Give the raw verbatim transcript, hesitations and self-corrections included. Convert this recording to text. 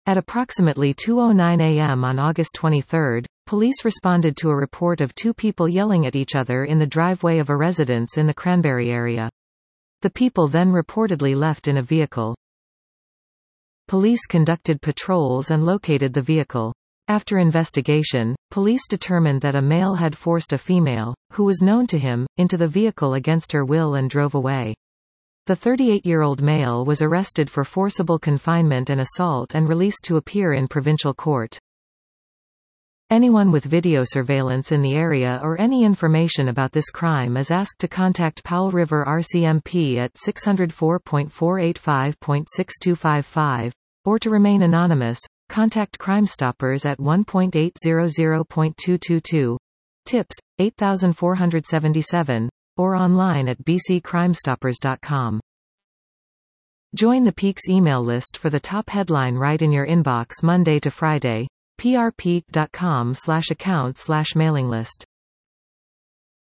At approximately two oh nine a m on August twenty-third, police responded to a report of two people yelling at each other in the driveway of a residence in the Cranberry area. The people then reportedly left in a vehicle. Police conducted patrols and located the vehicle. After investigation, police determined that a male had forced a female, who was known to him, into the vehicle against her will and drove away. The thirty-eight-year-old male was arrested for forcible confinement and assault and released to appear in provincial court. Anyone with video surveillance in the area or any information about this crime is asked to contact Powell River R C M P at six oh four, four eight five, six two five five, or to remain anonymous, contact Crime Stoppers at one eight hundred point two two two, tips, eight four seven seven, or online at b c crime stoppers dot com. Join the Peaks email list for the top headline right in your inbox Monday to Friday. p r peak dot com slash account slash mailing list